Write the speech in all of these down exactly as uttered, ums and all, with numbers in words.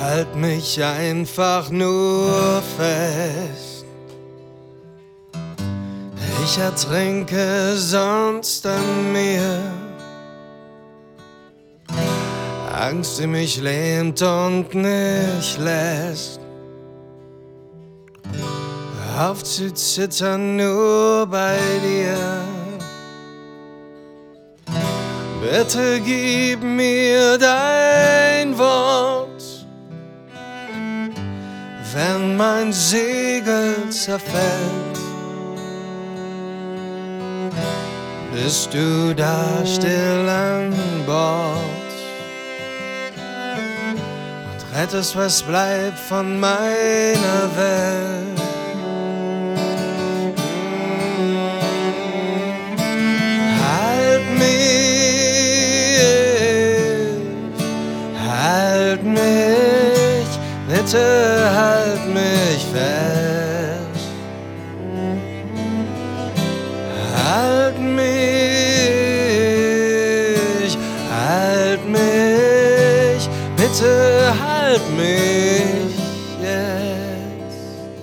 Halt mich einfach nur fest. Ich ertrinke sonst an mir. Angst, die mich lähmt und nicht lässt auf zu zittern nur bei dir. Bitte gib mir dein Wort, wenn mein Segel zerfällt, bist du da still an Bord und rettest, was bleibt von meiner Welt. Halt mich, halt mich, bitte halt mich fest. Halt mich, halt mich, bitte halt mich jetzt.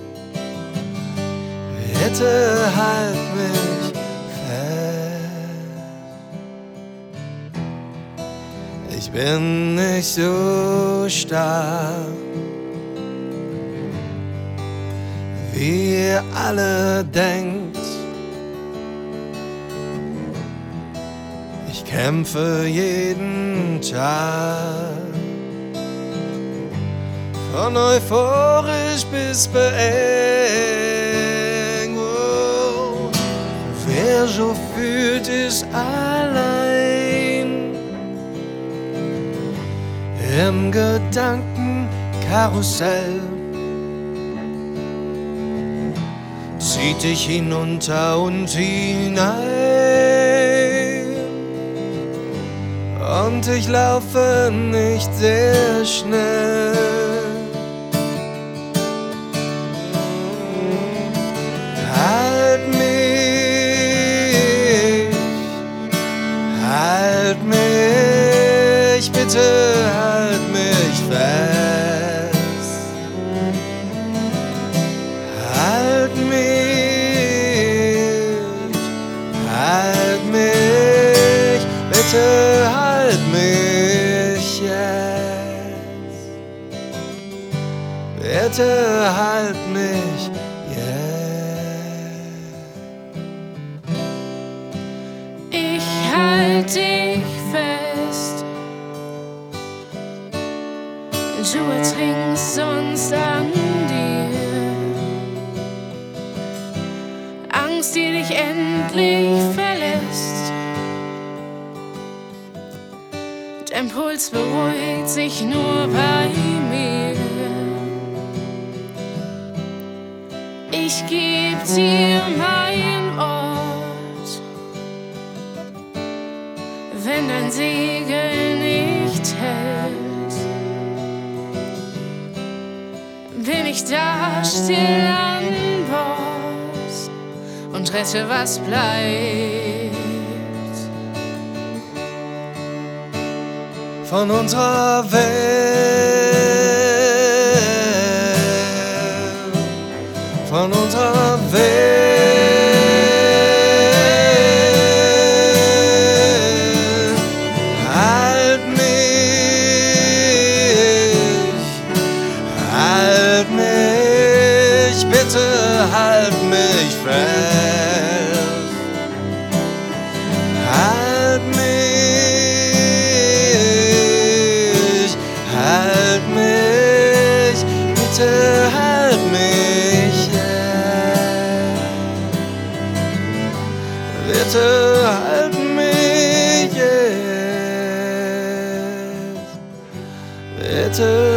Bitte halt mich fest. Ich bin nicht so stark, wie ihr alle denkt. Ich kämpfe jeden Tag, von euphorisch bis beengt. Oh, wer so fühlt, ist allein im Gedankenkarussell. Zieht dich hinunter und hinein, und ich laufe nicht sehr schnell. Halt mich, halt mich, bitte halt mich fest. Halt mich, halt mich, bitte halt mich jetzt. Bitte halt mich jetzt. Ich halt dich fest. Du ertrinkst sonst an dir. Angst, die dich endlich verlässt. Dein Puls beruhigt sich nur bei mir. Ich geb dir mein Ort, wenn dein Segel nicht hält, bin ich da still an Bord und rette, was bleibt. Von unserer Welt, von unserer Welt. Halt mich, halt mich, bitte halt mich fest. Halt mich, halt mich, bitte halt mich jetzt. Bitte halt mich jetzt. Bitte